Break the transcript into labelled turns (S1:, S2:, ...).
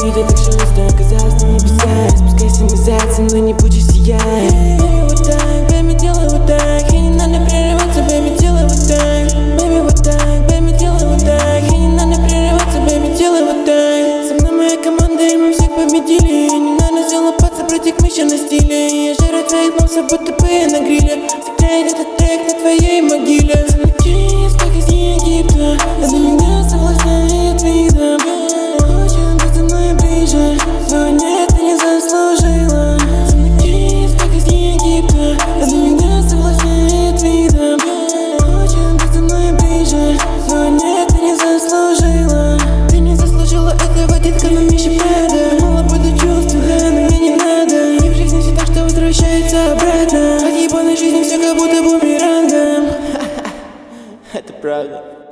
S1: Где-то так шустро оказалась на небесах. Спускайся назад, со мной не будешь сиять. Baby, вот так, baby, делай вот так. И не надо прерываться, baby, делай вот так. Baby, вот так, baby, делай вот так. И не надо прерываться, baby, делай вот так. Со мной моя команда, и мы всех победили. Не надо залупаться, против мы еще на стиле. Я жарю твоих мопсов, будто бы я на гриле. Сыграет этот трек на твоей могиле. Замки, как из Египта. Это меня соблазняет видом. Хочет быть со мной ближе, но нет, ты не заслужила. Замки, как из Египта. Это меня соблазняет видом. Хочет быть со мной ближе, но нет, ты не заслужила. Ты не заслужила этого, детка, но мне еще правда. Думала, буду чувствовать, но мне не надо. И в жизни все так, что возвращается обратно. От ебаной жизни все как будто бумерангом. Это правда.